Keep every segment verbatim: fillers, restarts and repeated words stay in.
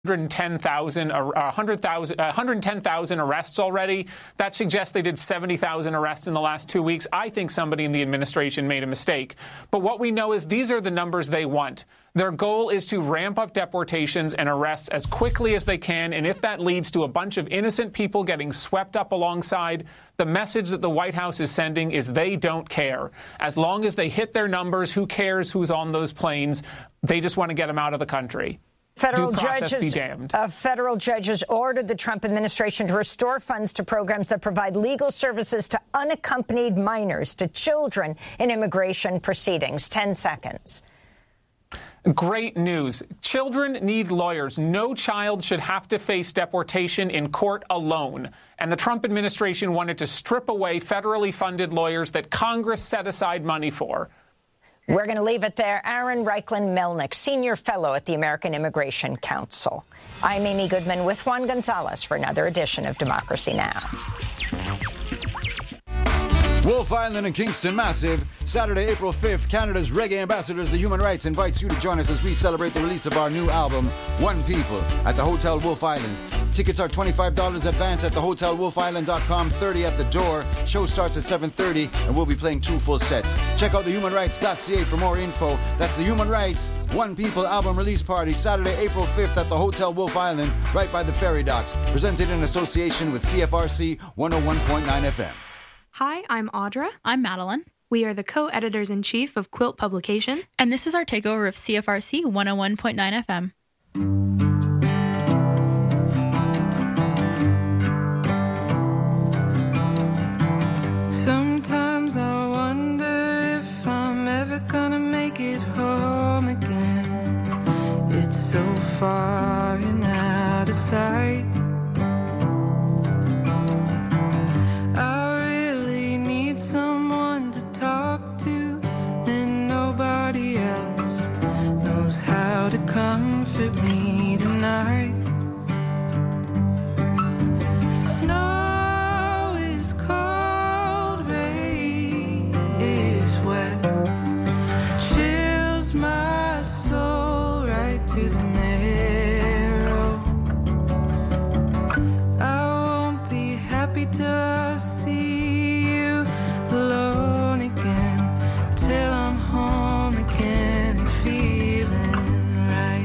one hundred ten thousand, uh, one hundred thousand, uh, one hundred ten thousand arrests already. That suggests they did seventy thousand arrests in the last two weeks. I think somebody in the administration made a mistake. But what we know is these are the numbers they want. Their goal is to ramp up deportations and arrests as quickly as they can. And if that leads to a bunch of innocent people getting swept up alongside, the message that the White House is sending is they don't care. As long as they hit their numbers, who cares who's on those planes? They just want to get them out of the country. Federal judges, uh, federal judges ordered the Trump administration to restore funds to programs that provide legal services to unaccompanied minors, to children in immigration proceedings. Ten seconds. Great news. Children need lawyers. No child should have to face deportation in court alone. And the Trump administration wanted to strip away federally funded lawyers that Congress set aside money for. We're going to leave it there. Aaron Reichlin-Melnick, Senior Fellow at the American Immigration Council. I'm Amy Goodman with Juan Gonzalez for another edition of Democracy Now! Wolf Island and Kingston Massive. Saturday, April fifth, Canada's Reggae Ambassadors, the Human Rights, invites you to join us as we celebrate the release of our new album, One People, at the Hotel Wolf Island. Tickets are twenty-five dollars advance at the hotel wolf island dot com, thirty at the door. Show starts at seven thirty, and we'll be playing two full sets. Check out the human rights dot c a for more info. That's the Human Rights One People album release party, Saturday, April fifth at the Hotel Wolf Island, right by the ferry docks. Presented in association with C F R C one oh one point nine F M. Hi, I'm Audra. I'm Madeline. We are the co-editors-in-chief of Quilt Publication. And this is our takeover of C F R C one oh one point nine F M. Sometimes I wonder if I'm ever gonna make it home again. It's so far and out of sight. I really need someone to talk to, and nobody else knows how to comfort me tonight. Snow is cold, rain is wet, chills my soul right to the marrow. I won't be happy till I see you alone again, till I'm home again and feeling right.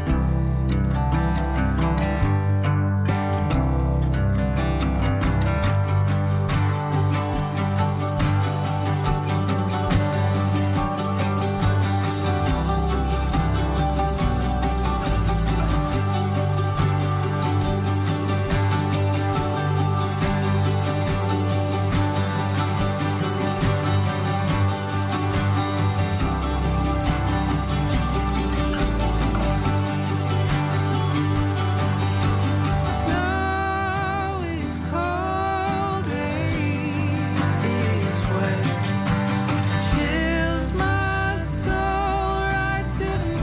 Snow is cold, rain is wet, chills my soul right to the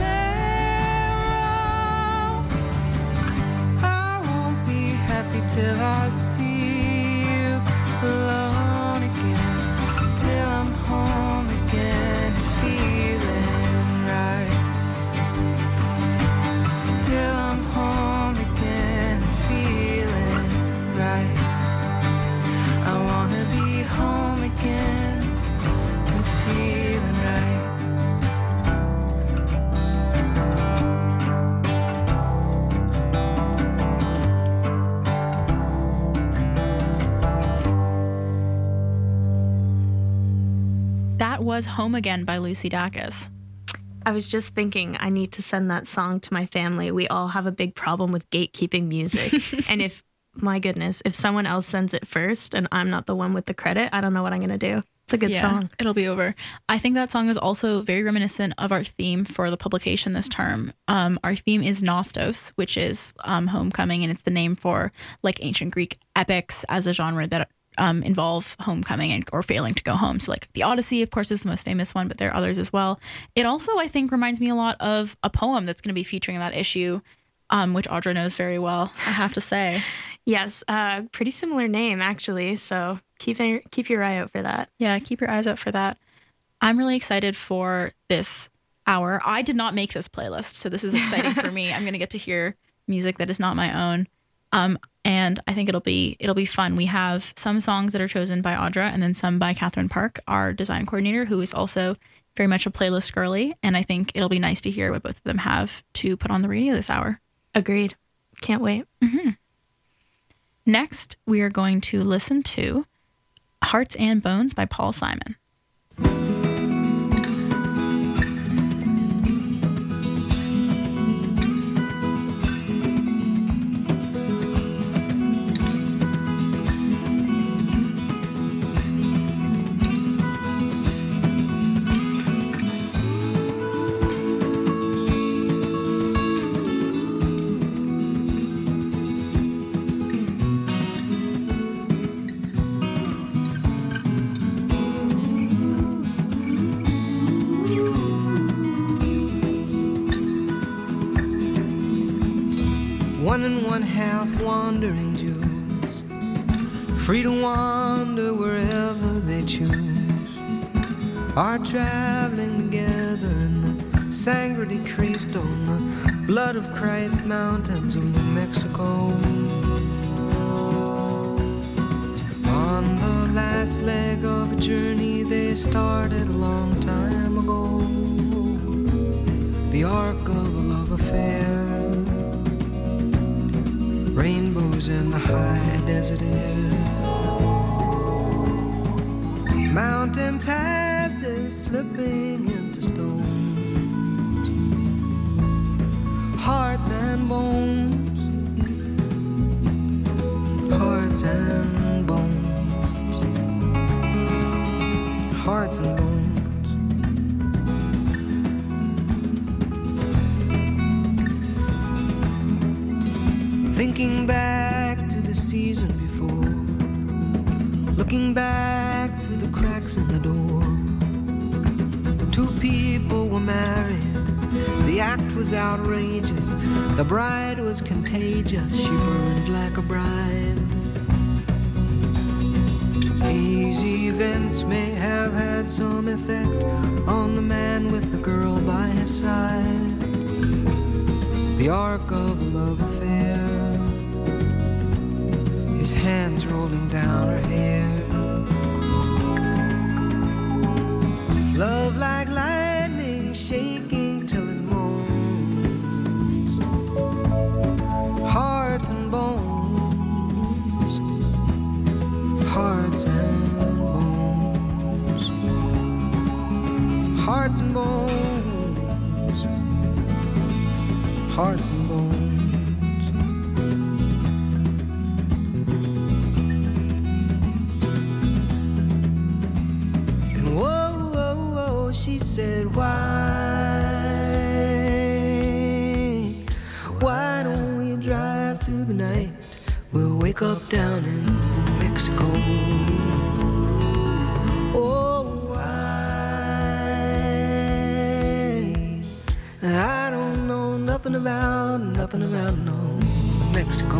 marrow. I won't be happy till I see you alone again, till I'm home again and feeling right, till I'm home again and feeling right. I wanna be home again and feeling right. That was Home Again by Lucy Dacus. I was just thinking I need to send that song to my family. We all have a big problem with gatekeeping music. And if, my goodness, if someone else sends it first and I'm not the one with the credit, I don't know what I'm going to do. It's a good yeah, song. It'll be over. I think that song is also very reminiscent of our theme for the publication this term. Um, our theme is Nostos, which is um, homecoming, and it's the name for like ancient Greek epics as a genre that um, involve homecoming and, or failing to go home. So like the Odyssey, of course, is the most famous one, but there are others as well. It also, I think, reminds me a lot of a poem that's going to be featuring that issue, um, which Audra knows very well, I have to say. Yes, uh, pretty similar name, actually. So keep your, keep your eye out for that. Yeah, keep your eyes out for that. I'm really excited for this hour. I did not make this playlist, so this is exciting for me. I'm going to get to hear music that is not my own. Um, and I think it'll be it'll be fun. We have some songs that are chosen by Audra and then some by Catherine Park, our design coordinator, who is also very much a playlist girly. And I think it'll be nice to hear what both of them have to put on the radio this hour. Agreed. Can't wait. Mm-hmm. Next, we are going to listen to Hearts and Bones by Paul Simon. One and one half wandering Jews, free to wander wherever they choose, are traveling together in the Sangre de Cristo, on the blood of Christ mountains of New Mexico. On the last leg of a journey they started a long time ago, the arc of a love affair, rainbows in the high desert air, mountain passes slipping into stone, hearts and bones, hearts and bones, hearts and bones. Thinking back to the season before, looking back through the cracks in the door. Two people were married, the act was outrageous, the bride was contagious, she burned like a bride. These events may have had some effect on the man with the girl by his side, the arc of a love affair, his hands rolling down her hair. Love like lightning shaking till it moans, hearts and bones, hearts and bones, hearts and bones, hearts and bones. She said, why, why don't we drive through the night? We'll wake up down in Mexico. Oh, why? I don't know nothing about, nothing about no Mexico.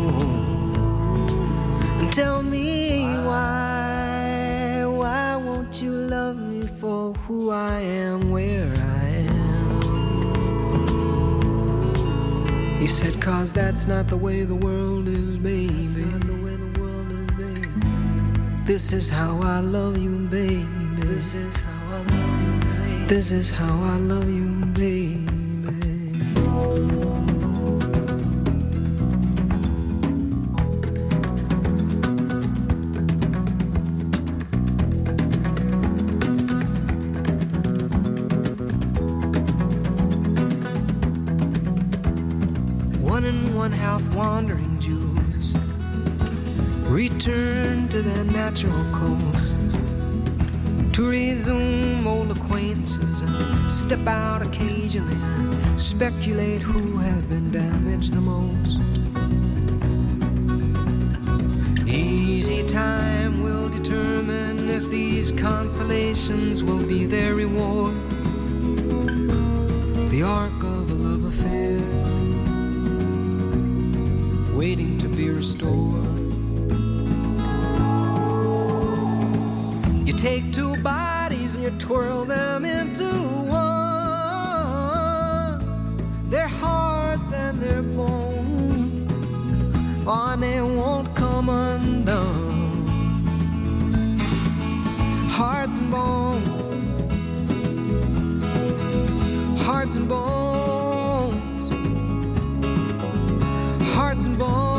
And tell me why, why won't you love me for who I am, where I am? He said, cause that's not the way the world is, baby. That's not the way the world is, baby. This is how I love you, baby. This is how I love you, baby. This is how I love you, baby. Wandering Jews return to their natural coasts to resume old acquaintances and step out occasionally and speculate who had been damaged the most. Easy time will determine if these consolations will be their reward. The arc of a love affair waiting to be restored. You take two bodies and you twirl them into one, their hearts and their bones. oh, they won't come undone. Hearts and bones, hearts and bones, hearts and bones.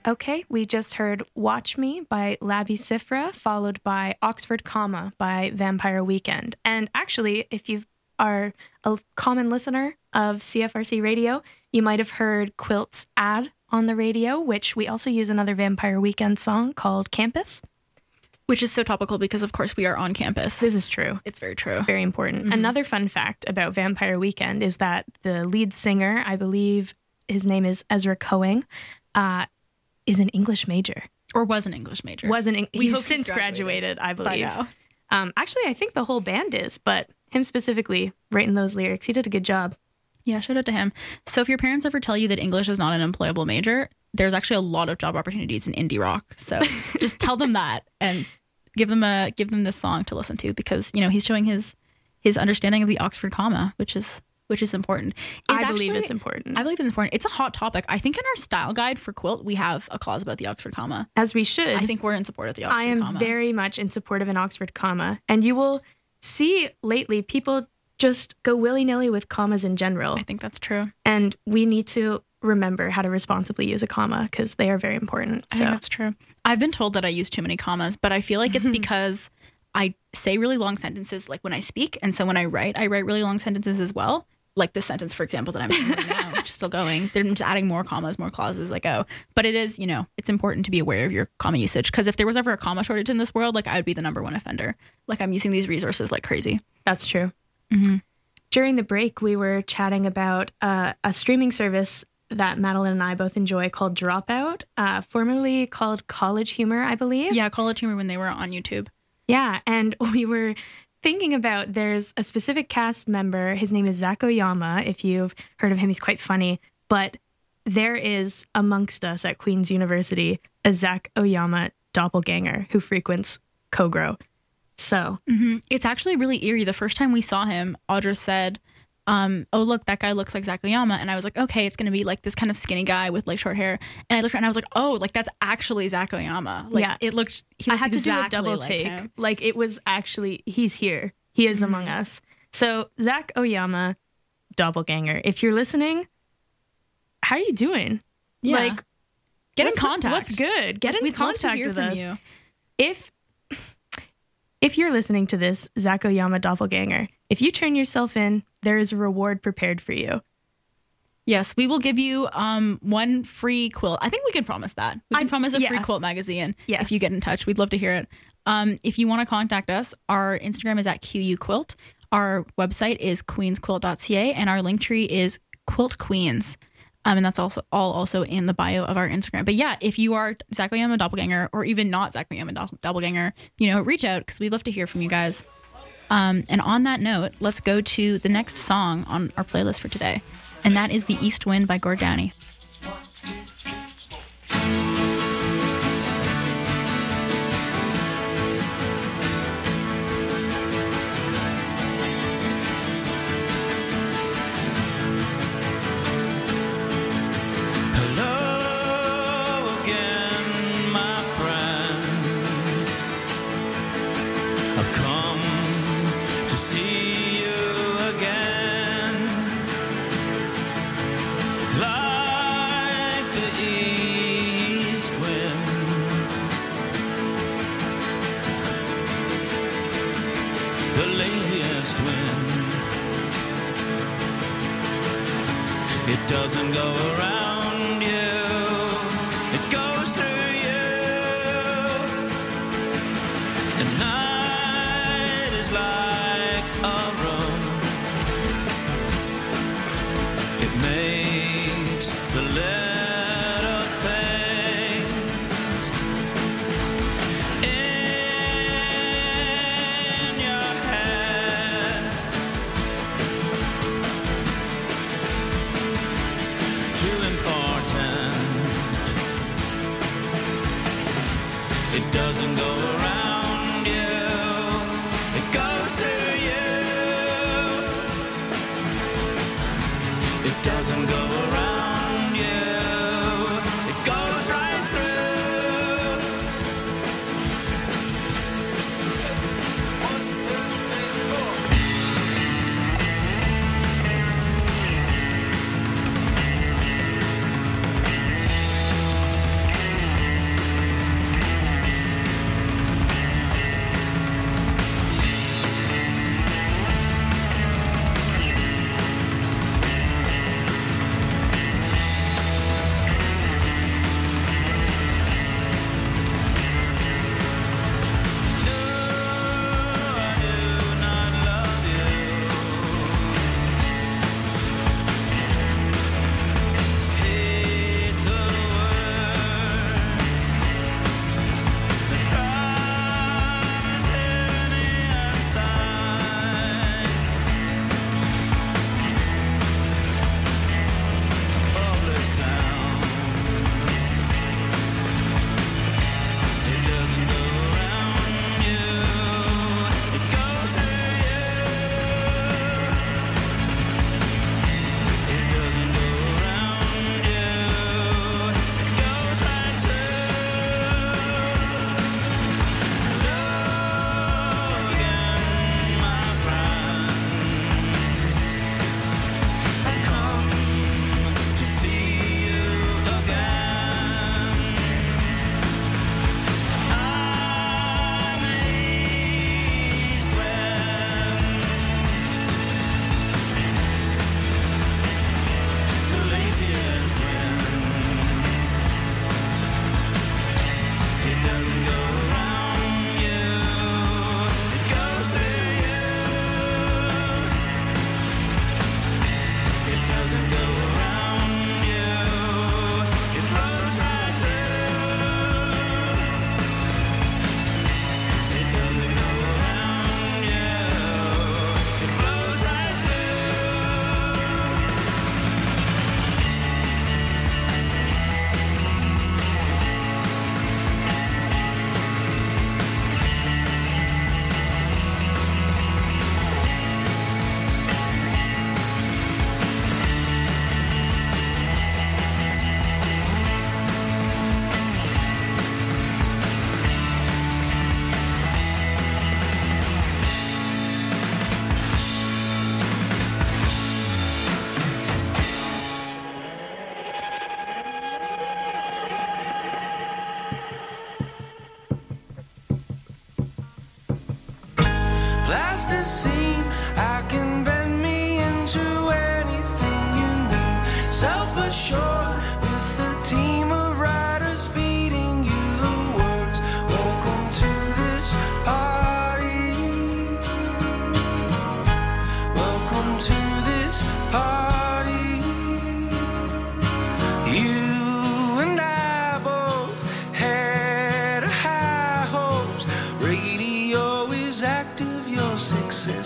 Okay, we just heard Watch Me by Labi Siffre, followed by Oxford Comma by Vampire Weekend. And actually, if you are a common listener of C F R C Radio, you might have heard Quilt's ad on the radio, which we also use another Vampire Weekend song called Campus. Which is so topical because, of course, we are on campus. This is true. It's very true. Very important. Mm-hmm. Another fun fact about Vampire Weekend is that the lead singer, I believe his name is Ezra Cohen, uh, is an English major. Or was an English major. Was an, we he's since graduated, graduated I believe. By now. Um, actually, I think the whole band is, but him specifically writing those lyrics, he did a good job. Yeah, shout out to him. So if your parents ever tell you that English is not an employable major, there's actually a lot of job opportunities in indie rock. So just tell them that and give them a give them this song to listen to because, you know, he's showing his his understanding of the Oxford comma, which is which is important. It's I actually, believe it's important. I believe it's important. It's a hot topic. I think in our style guide for Quilt, we have a clause about the Oxford comma. As we should. I think we're in support of the Oxford comma. I am comma. very much in support of an Oxford comma. And you will see lately people just go willy-nilly with commas in general. I think that's true. And we need to remember how to responsibly use a comma because they are very important. I so. think that's true. I've been told that I use too many commas, but I feel like it's because I say really long sentences like when I speak. And so when I write, I write really long sentences as well. Like this sentence, for example, that I'm doing right now, which is still going. They're just adding more commas, more clauses as I go. But it is, you know, it's important to be aware of your comma usage because if there was ever a comma shortage in this world, like I would be the number one offender. Like I'm using these resources like crazy. That's true. Mm-hmm. During the break, we were chatting about uh, a streaming service that Madeline and I both enjoy called Dropout, uh, formerly called College Humor, I believe. Yeah, College Humor when they were on YouTube. Yeah, and we were thinking about there's a specific cast member. His name is Zach Oyama. If you've heard of him, he's quite funny. But there is amongst us at Queen's University a Zach Oyama doppelganger who frequents Kogro. So mm-hmm. It's actually really eerie. The first time we saw him, Audra said, um, oh, look, that guy looks like Zach Oyama. And I was like, okay, it's going to be like this kind of skinny guy with like short hair. And I looked around and I was like, oh, like that's actually Zach Oyama. Like, yeah. It looked, he looked I had exactly to do a double like take. Him. Like it was actually, he's here. He is mm-hmm. among us. So Zach Oyama, doppelganger. If you're listening, how are you doing? Yeah. Like, get in contact. What's good? Get like, in we'd contact love to hear with from us. You. If if you're listening to this, Zach Oyama doppelganger, if you turn yourself in, there is a reward prepared for you. Yes, we will give you um one free quilt. I think we can promise that. We can I, promise a yeah. free quilt magazine yes. if you get in touch. We'd love to hear it. Um, if you want to contact us, our Instagram is at Q U Quilt. Our website is queens quilt dot c a and our link tree is Quilt Queens. Um, and that's also all also in the bio of our Instagram. But yeah, if you are Zach Oyama doppelganger or even not Zach Oyama doppelganger, you know, reach out because we'd love to hear from you guys. Um, and on that note, let's go to the next song on our playlist for today. And that is The East Wind by Gord Downie. Doesn't go around you, it goes through you. And night is like a room, it makes the letter fades in your head to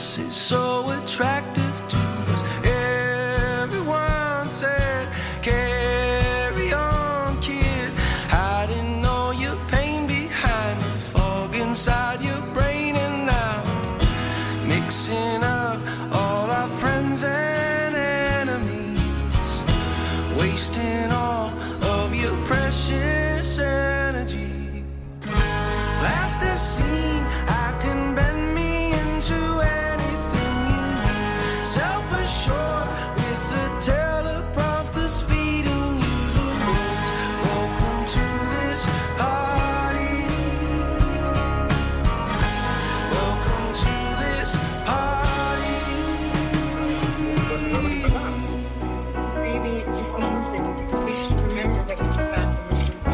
dress is so attractive to us. Everyone said, carry on, kid, hiding all your pain behind the fog inside your brain. And now mixing up all our friends and enemies, wasting all of your precious energy. Last is seen, I can bend me into anything you need. Self-assured with the teleprompters feeding you the words. Welcome to this party. Welcome to this party. Maybe it just means that we should remember what you're about to listen to.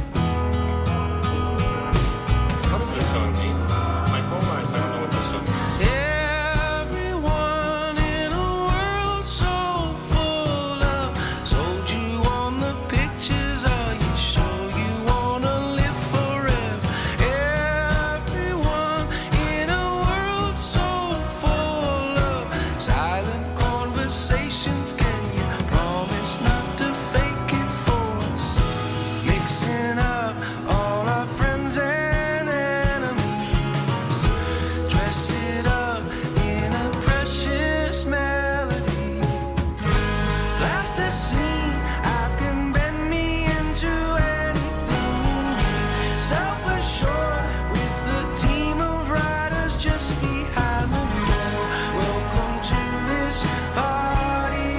What does this song mean? My whole life, I don't know what this song means. Everyone in a world so full of sold you on the pictures. Are you sure you wanna live forever? Everyone in a world so full of silent conversations. Can you promise not to fake it for us? Mixing up all our friends and enemies, dress it up in a precious melody. Blast a scene, I can bend me into anything you need. Self-assured with the team of riders just behind the wheel. Welcome to this party.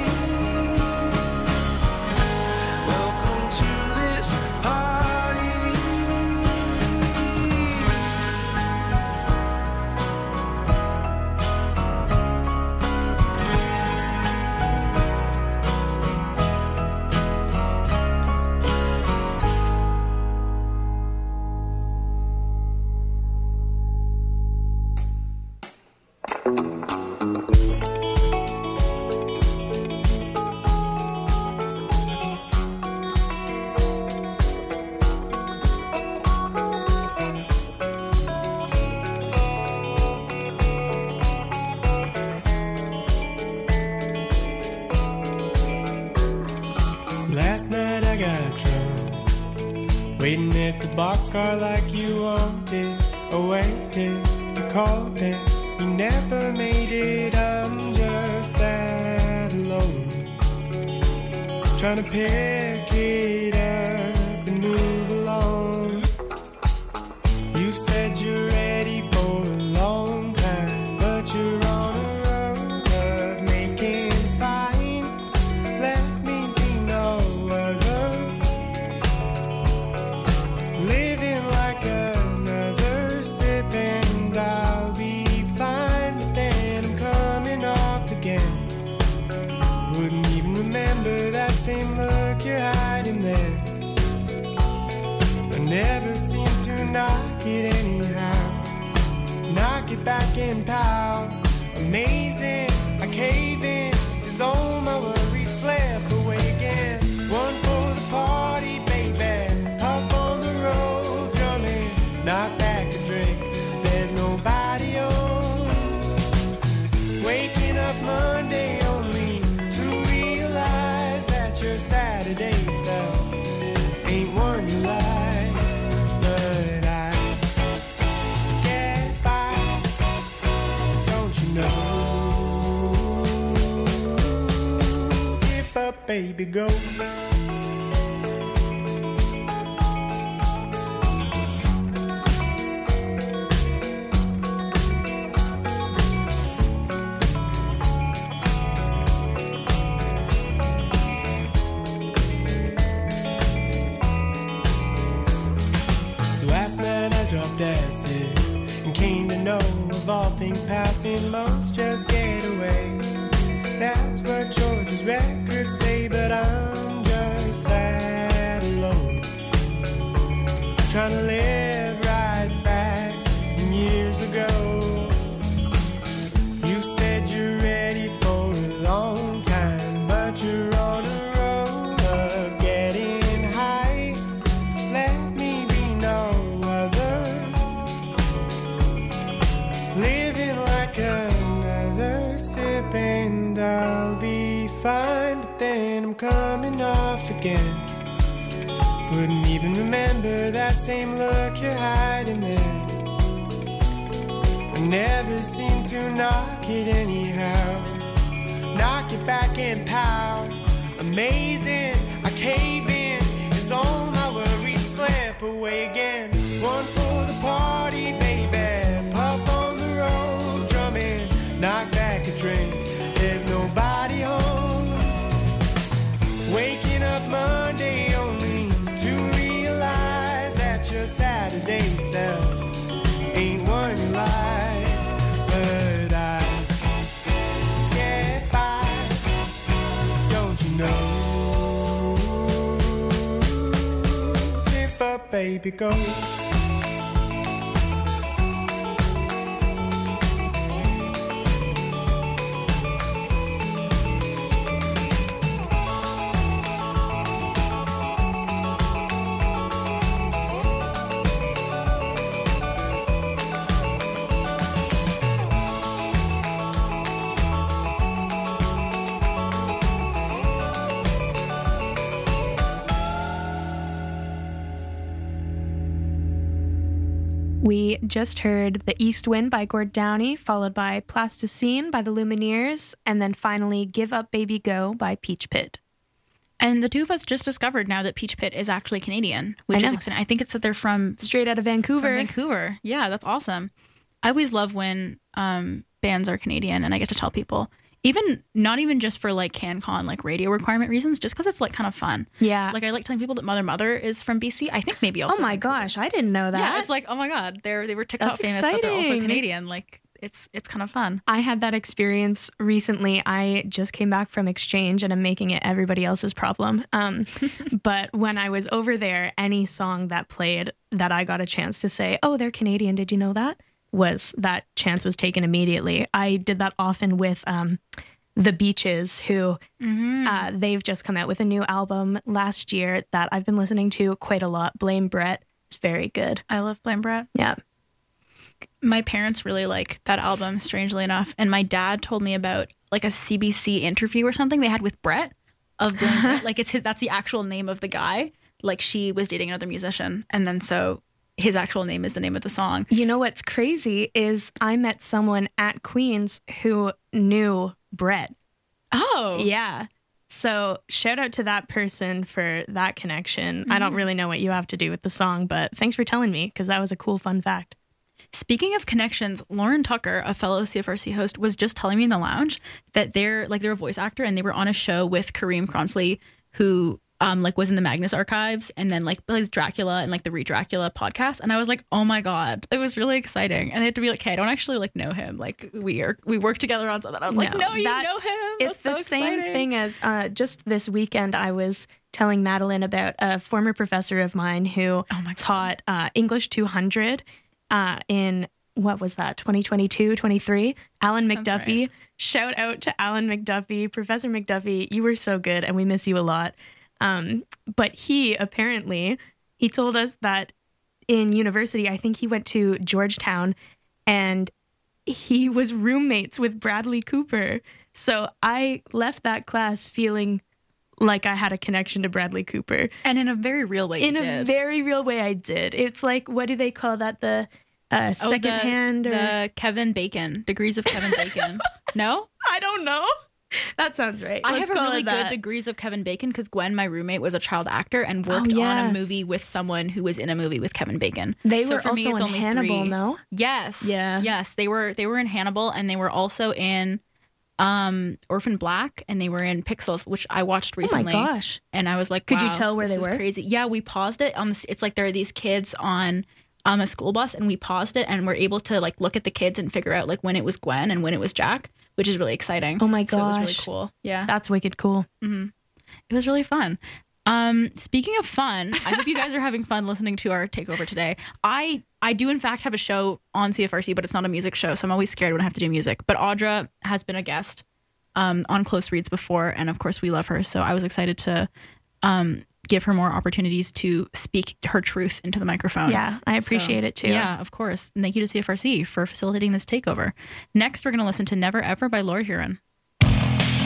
Welcome to this party. Last night I got drunk, waiting at the boxcar like you wanted. I waited, you called and you never made it. I'm just sad alone, trying to pick it up and move along. You said you're ready for a long time, but you're on a road of making it fine. Let me be no other, living like another, sipping and I'll be fine. But then I'm coming off again, wouldn't even remember that same look you're hiding there. I never seem to knock it anyhow, knock it back in power. Amazing, I cave in, 'cause all my worries slip away again. One for the party, baby, up on the road, drumming, not back a drink, there's nobody home. Waking up Monday only to realize that your Saturday self ain't one you like. But I get by, don't you know? Give up, baby, go. Last night I dropped acid and came to know of all things passing, most just get away. That's what George's records say, but I'm just sad alone, trying to live right back in years ago. You said you're ready for a long time, but you're on a road of getting high. Let me be no other, living like a and I'll be fine, but then I'm coming off again. Wouldn't even remember that same look you're hiding there. I never seem to knock it anyhow. Knock it back and pow. Amazing, I cave in. As all my worries slip away again. One for the party, baby. Puff on the road, drumming. Knock back a drink. There's nobody home. Waking up Monday only to realize that your Saturday self ain't one you like. But I get by, don't you know? Live up, baby, go. We just heard The East Wind by Gord Downie, followed by Plasticine by the Lumineers, and then finally Give Up Baby Go by Peach Pit. And the two of us just discovered now that Peach Pit is actually Canadian, which is exciting. I think it's that they're from... Straight out of Vancouver. From Vancouver. Yeah, that's awesome. I always love when um, bands are Canadian and I get to tell people, even not even just for like CanCon, like radio requirement reasons, just because it's like kind of fun. Yeah. Like I like telling people that Mother Mother is from B C. I think maybe also. Oh my Vancouver. gosh, I didn't know that. Yeah, it's like, oh my God, they're they were TikTok That's famous, exciting. but they're also Canadian. Like it's it's kind of fun. I had that experience recently. I just came back from exchange and I'm making it everybody else's problem. Um, but when I was over there, any song that played that I got a chance to say, oh, they're Canadian, did you know that? Was that chance was taken immediately. I did that often with um, The Beaches, who mm-hmm. uh, they've just come out with a new album last year that I've been listening to quite a lot. Blame Brett. It's very good. I love Blame Brett. Yeah. My parents really like that album, strangely enough. And my dad told me about like a C B C interview or something they had with Brett of Blame Brett. Like it's his, that's the actual name of the guy. Like she was dating another musician. And then so his actual name is the name of the song. You know what's crazy is I met someone at Queen's who knew Brett. Oh. Yeah. So shout out to that person for that connection. Mm-hmm. I don't really know what you have to do with the song, but thanks for telling me because that was a cool, fun fact. Speaking of connections, Lauren Tucker, a fellow C F R C host, was just telling me in the lounge that they're like they're a voice actor and they were on a show with Kareem Kronfli, who um like was in the Magnus Archives and then like plays Dracula and like the Read Dracula podcast. And I was like, oh my God, it was really exciting. And they had to be like, hey, I don't actually like know him. Like we are we work together on something. I was like, no, no you know him. It's That's the so same exciting. thing as uh, just this weekend I was telling Madeline about a former professor of mine who oh my taught uh, English two hundred uh, in, what was that, twenty twenty-two, twenty-three? Alan Sounds McDuffie. right. Shout out to Alan McDuffie. Professor McDuffie, you were so good and we miss you a lot. Um, but he apparently, he told us that in university, I think he went to Georgetown and he was roommates with Bradley Cooper. So I left that class feeling like I had a connection to Bradley Cooper. And in a very real way In you a did. very real way I did. It's like, what do they call that? The uh, Oh, second the, hand? Or... the Kevin Bacon, degrees of Kevin Bacon. No? I don't know. That sounds right. I Let's have a call really it good that. degrees of Kevin Bacon because Gwen, my roommate, was a child actor and worked Oh, yeah. on a movie with someone who was in a movie with Kevin Bacon. They So were for me, also it's in only Hannibal, three. no? Yes. Yeah. Yes. They were they were in Hannibal and they were also in um, Orphan Black and they were in Pixels, which I watched recently. Oh my gosh. And I was like, Could you wow, tell where this they is were? Crazy. Yeah, we paused it on this. It's like there are these kids on um, a school bus and we paused it and we're able to like look at the kids and figure out like when it was Gwen and when it was Jack, which is really exciting. Oh my gosh. So it was really cool. Yeah. That's wicked cool. Mm-hmm. It was really fun. Um, speaking of fun, I hope you guys are having fun listening to our takeover today. I I do in fact have a show on C F R C, but it's not a music show, so I'm always scared when I have to do music. But Audra has been a guest um, on Close Reads before, and of course we love her. So I was excited to um, give her more opportunities to speak her truth into the microphone. Yeah, I appreciate So, it too. Yeah, of course. And thank you to C F R C for facilitating this takeover. Next, we're going to listen to Never Ever by Laura Huron.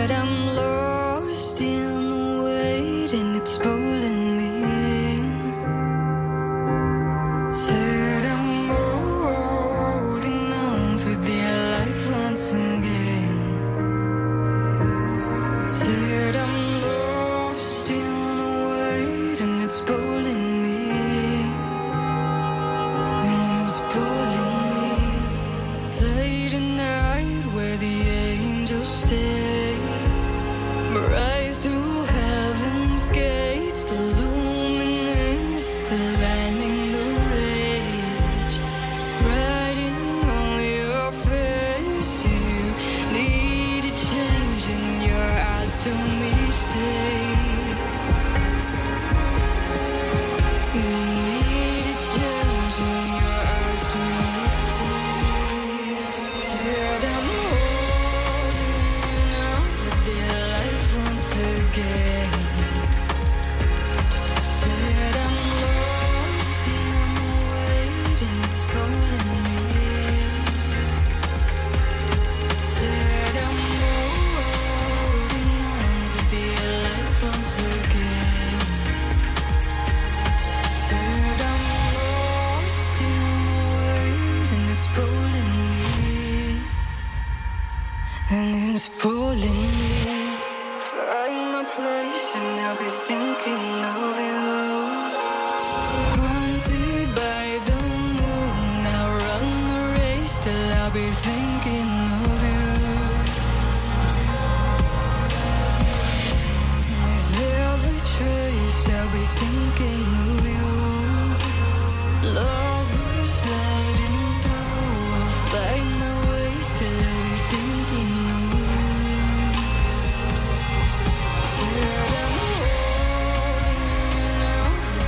Said I'm lost in the weight and it's pulling me in. Said I'm holding on for dear life once again. Said I'm lost in the weight and it's pulling me in. And it's pulling me late at night where the angels stay. Right through heaven's gates, the luminance, the lightning, the rage, writing on your face. You need a change and your eyes told me stay. You need a change and your eyes told me stay. Said I'm holding out for dear life once again. Said I'm lost in the weight and it's pulling me in. Said I'm holding on for dear life once again. Said I'm lost in the weight and it's pulling me in. And it's pulling me. Find my place and I'll be thinking of you. Haunted by the moon, I'll run the race till I'll be thinking of you. With every trace, I'll be thinking of you. Lovers sliding through, I'll find my ways till I'll be thinking of you. Said I'm holding out for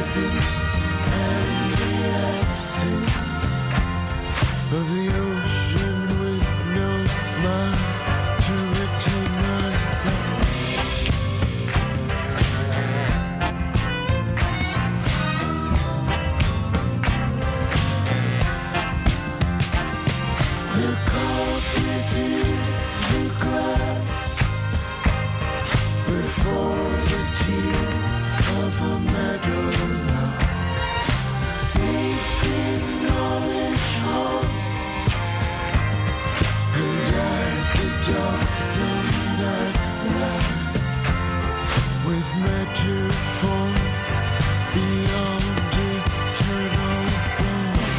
essence and the absence of the ocean with no mind to retain myself. The carpet is the grass before the tears of a meadowlark. Sleeping knowledge haunts, and at the darksome night light with metaphors beyond eternal bounds.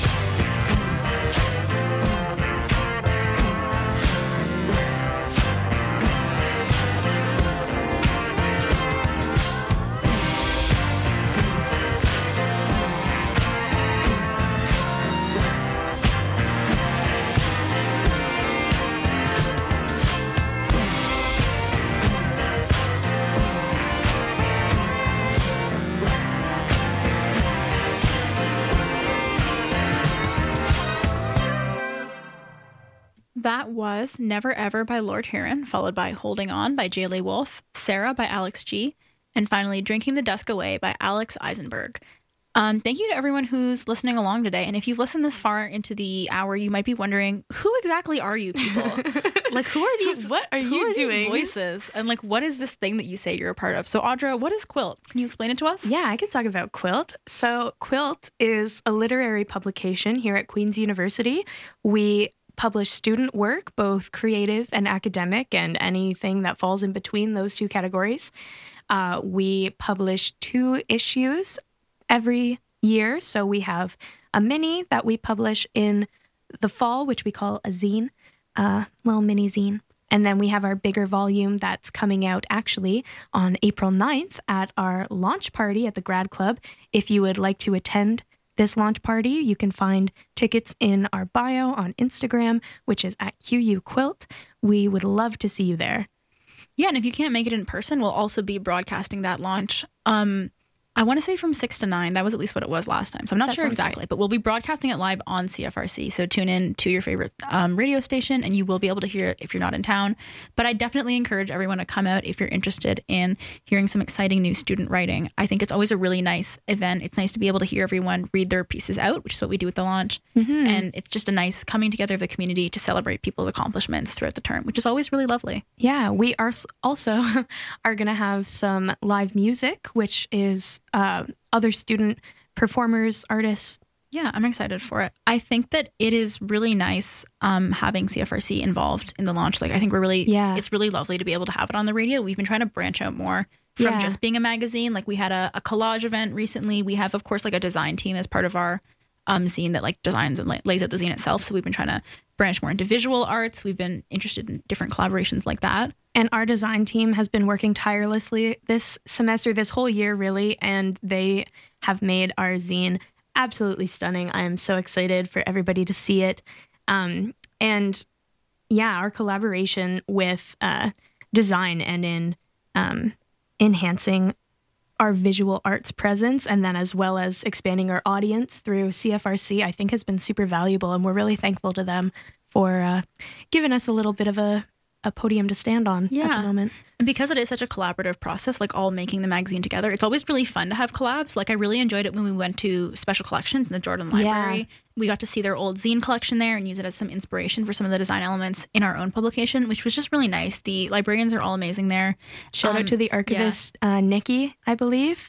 That was Never Ever by Lord Huron, followed by Holding On by J. L. Wolfe, Sarah by Alex G., and finally Drinking the Dusk Away by Alex Eisenberg. Um, thank you to everyone who's listening along today. And if you've listened this far into the hour, you might be wondering, who exactly are you people? Like, who are these? What are who you are doing? These voices? And like, what is this thing that you say you're a part of? So Audra, what is Quilt? Can you explain it to us? Yeah, I can talk about Quilt. So Quilt is a literary publication here at Queen's University. We publish student work, both creative and academic, and anything that falls in between those two categories. Uh, we publish two issues every year. So we have a mini that we publish in the fall, which we call a zine, a little mini zine. And then we have our bigger volume that's coming out actually on April ninth at our launch party at the Grad Club. If you would like to attend this launch party, you can find tickets in our bio on Instagram, which is at Q U Quilt. We would love to see you there. Yeah, and if you can't make it in person, we'll also be broadcasting that launch. Um, I want to say from six to nine. That was at least what it was last time. So I'm not That sure sounds exactly, right. but we'll be broadcasting it live on C F R C. So tune in to your favorite um, radio station and you will be able to hear it if you're not in town. But I definitely encourage everyone to come out if you're interested in hearing some exciting new student writing. I think it's always a really nice event. It's nice to be able to hear everyone read their pieces out, which is what we do at the launch. Mm-hmm. And it's just a nice coming together of the community to celebrate people's accomplishments throughout the term, which is always really lovely. Yeah, we are s- also are going to have some live music, which is uh, other student performers, artists. Yeah, I'm excited for it. I think that it is really nice um, having C F R C involved in the launch. Like, I think we're really, Yeah. it's really lovely to be able to have it on the radio. We've been trying to branch out more from Yeah. just being a magazine. Like, we had a, a collage event recently. We have, of course, like a design team as part of our um, zine that like designs and la- lays out the zine itself. So we've been trying to branch more into visual arts. We've been interested in different collaborations like that. And our design team has been working tirelessly this semester, this whole year, really, and they have made our zine absolutely stunning. I am so excited for everybody to see it. Um, and yeah, our collaboration with uh, design and in um, enhancing our visual arts presence, and then as well as expanding our audience through C F R C, I think has been super valuable. And we're really thankful to them for uh, giving us a little bit of a a podium to stand on Yeah. at the moment. And because it is such a collaborative process, like all making the magazine together, it's always really fun to have collabs. Like I really enjoyed it when we went to Special Collections in the Jordan Library. Yeah. We got to see their old zine collection there and use it as some inspiration for some of the design elements in our own publication, which was just really nice. The librarians are all amazing there. Shout Um, out to the archivist, uh, Nikki, I believe.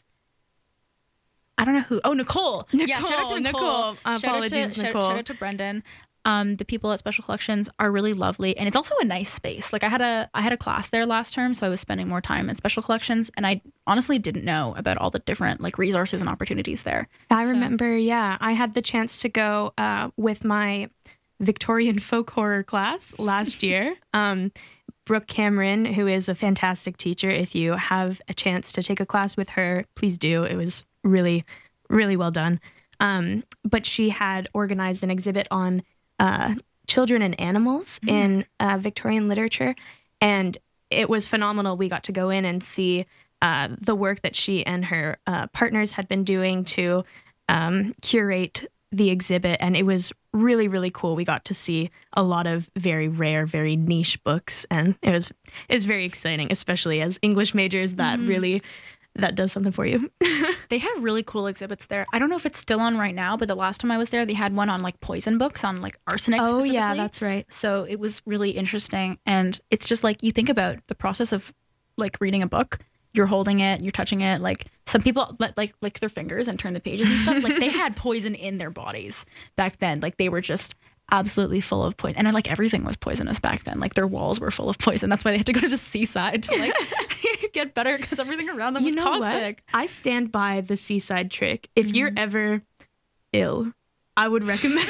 I don't know who. Oh, Nicole. yeah, shout out to Nicole, Nicole. Nicole. Uh, Shout out to- apologies, shout- Nicole. Shout out to Brendan. Um, the people at Special Collections are really lovely, and it's also a nice space. Like I had a I had a class there last term, so I was spending more time at Special Collections, and I honestly didn't know about all the different like resources and opportunities there. I So- remember, yeah, I had the chance to go uh, with my Victorian folk horror class last year. um, Brooke Cameron, who is a fantastic teacher. If you have a chance to take a class with her, please do. It was really, really well done. Um, but she had organized an exhibit on uh, children and animals in uh, Victorian literature. And it was phenomenal. We got to go in and see uh, the work that she and her uh, partners had been doing to um, curate the exhibit, and it was really, really cool. We got to see a lot of very rare, very niche books, and it was it was very exciting, especially as English majors. That mm-hmm. really that does something for you. They have really cool exhibits there. I don't know if it's still on right now, but the last time I was there, they had one on like poison books, on like arsenic. Oh specifically. yeah, that's right. So it was really interesting, and it's just like you think about the process of like reading a book. You're holding it, you're touching it. Like some people let like lick their fingers and turn the pages and stuff. Like they had poison in their bodies back then. Like they were just absolutely full of poison. And like everything was poisonous back then. Like their walls were full of poison. That's why they had to go to the seaside to like get better, because everything around them was you know toxic. What? I stand by the seaside trick. If mm-hmm. you're ever ill, I would recommend.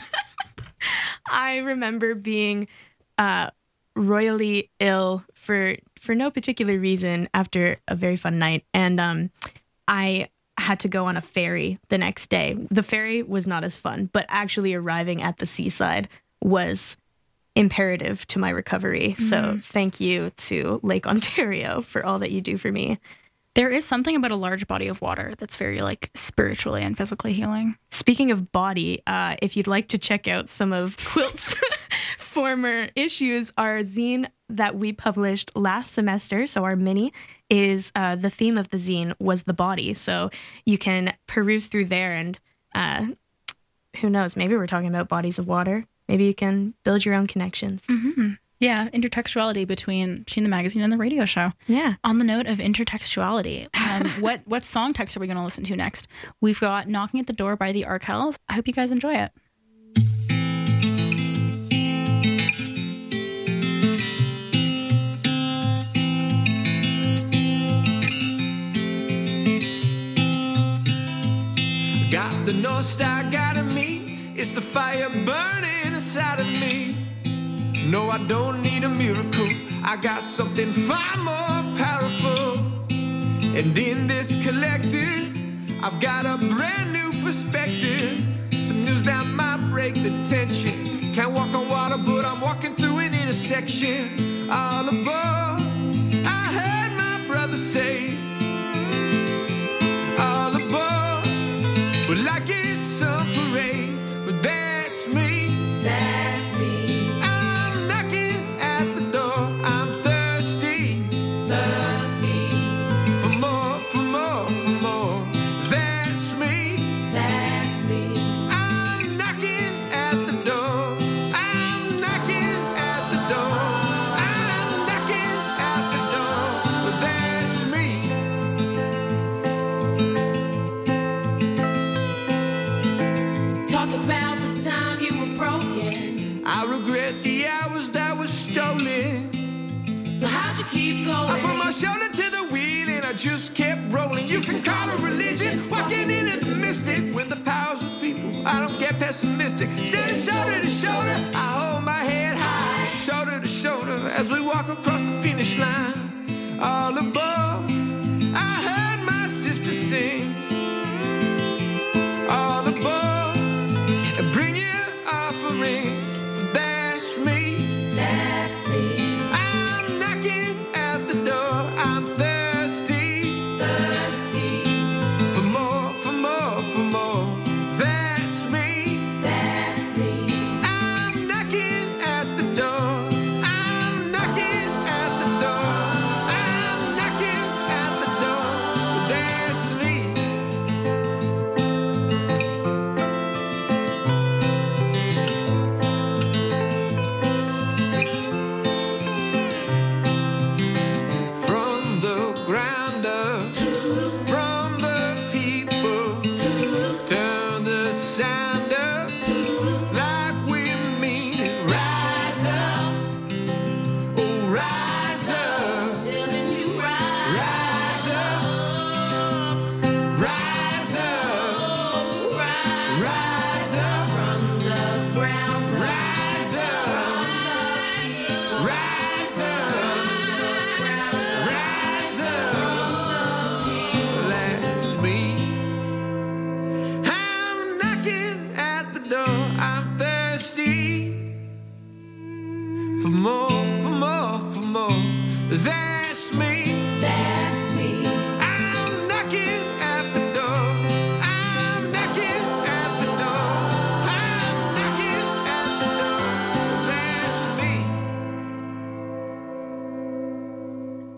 I remember being uh, royally ill for for no particular reason after a very fun night, and um, I had to go on a ferry the next day. The ferry was not as fun, but actually arriving at the seaside was imperative to my recovery. Mm-hmm. So thank you to Lake Ontario for all that you do for me. There is something about a large body of water that's very like spiritually and physically healing. Speaking of body, uh, if you'd like to check out some of Quilt's former issues, our zine that we published last semester, so our mini, is uh, the theme of the zine was the body. So you can peruse through there, and uh, who knows, maybe we're talking about bodies of water. Maybe you can build your own connections. Mm-hmm. Yeah, intertextuality between, between the magazine and the radio show. Yeah. On the note of intertextuality, um, what, what song text are we going to listen to next? We've got Knocking at the Door by the Arkells. I hope you guys enjoy it. Got the North Star guiding me, it's the fire burning inside of me. No, I don't need a miracle, I got something far more powerful. And in this collective, I've got a brand new perspective. Some news that might break the tension. Can't walk on water, but I'm walking through an intersection. All aboard, I heard my brother say. All aboard, well, I get some parade, but that's me. That's me. I'm knocking at the door. I'm thirsty. Thirsty. For more, for more, for more. That's me. That's me. I'm knocking at the door. I'm knocking at the door. I'm knocking at the door. But that's me. Talk about the time you were broken. I regret the hours that were stolen. So how'd you keep going? I put my shoulder to the wheel and I just kept rolling. You can call it religion, walking into the mystic. When the power's with people, I don't get pessimistic. Standing shoulder to shoulder, I hold my head high. Shoulder to shoulder as we walk across the finish line. All above, I heard my sister sing. All above, and bring your offering. That's me. That's me. I'm knocking at the door. I'm thirsty. Thirsty. For more, for more, for more. That's me. That's me. I'm knocking at the door. I'm knocking at the door. I'm knocking at the door. That's me. From the ground up, from the people, turn the sound up like we mean it. Rise up, oh rise up, Telling you right. rise up, rise up, Right. rise up, From the ground up. rise up, rise up, rise up. That's me. I'm knocking at the door. I'm thirsty for more, for more, for more. That's me. That's me.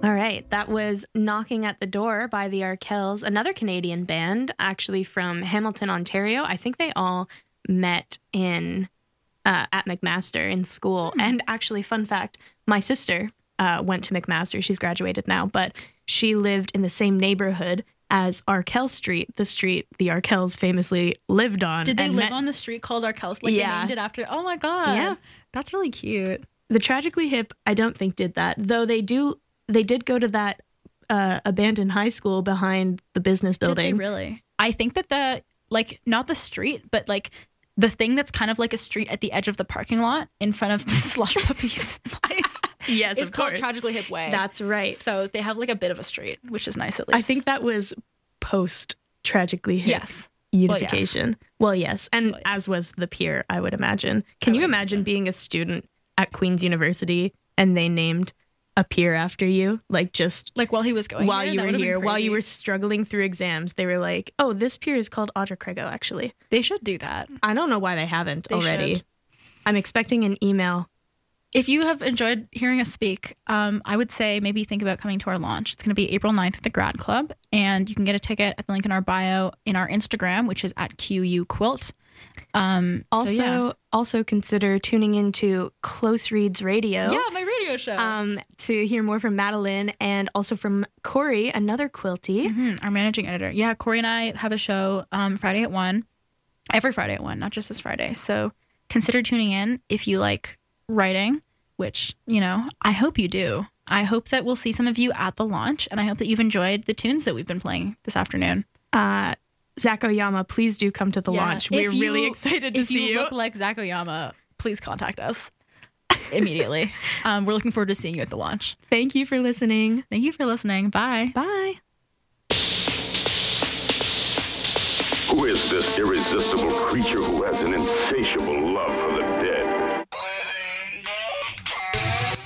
All right, that was Knocking at the Door by the Arkells, another Canadian band, actually from Hamilton, Ontario. I think they all met in uh, at McMaster in school. Hmm. And actually, fun fact, my sister uh, went to McMaster. She's graduated now, but she lived in the same neighborhood as Arkell Street, the street the Arkells famously lived on. Did they live met- on the street called Arkells? Like Yeah. they named it after... Oh my God. Yeah. That's really cute. The Tragically Hip, I don't think did that, though they do. They did go to that uh, abandoned high school behind the business building. Did they really? I think that the, like, not the street, but like the thing that's kind of like a street at the edge of the parking lot in front of the Slush Puppies place. Yes, it's of called course. Tragically Hip Way. That's right. So they have like a bit of a street, which is nice at least. I think that was post Tragically Hip Yes. unification. Well, yes. Well, yes. And well, yes. as was the pier, I would imagine. Can I you would imagine being a student at Queen's University and they named a pier after you? Like just like while he was going while here, you that were would've been here, while crazy. you were struggling through exams, they were like, oh, this pier is called Audra Crego, actually. They should do that. I don't know why they haven't They already. should. I'm expecting an email. If you have enjoyed hearing us speak, um, I would say maybe think about coming to our launch. It's going to be April ninth at the Grad Club, and you can get a ticket at the link in our bio in our Instagram, which is at Q U Quilt. Um, Also, so yeah. also consider tuning into Close Reads Radio. Yeah, my radio show. Um, to hear more from Madeline and also from Corey, another quilty. Mm-hmm, our managing editor. Yeah, Corey and I have a show um, Friday at one. Every Friday at one, not just this Friday. So consider tuning in if you like writing, which, you know, I hope you do. I hope that we'll see some of you at the launch, and I hope that you've enjoyed the tunes that we've been playing this afternoon. Uh, Zach Oyama, please do come to the Yeah, launch. We're if you- really excited to if see you you. look like Zach Oyama, please contact us immediately. um, we're looking forward to seeing you at the launch. Thank you for listening. Thank you for listening. Bye. Bye. Who is this irresistible creature who has an insatiable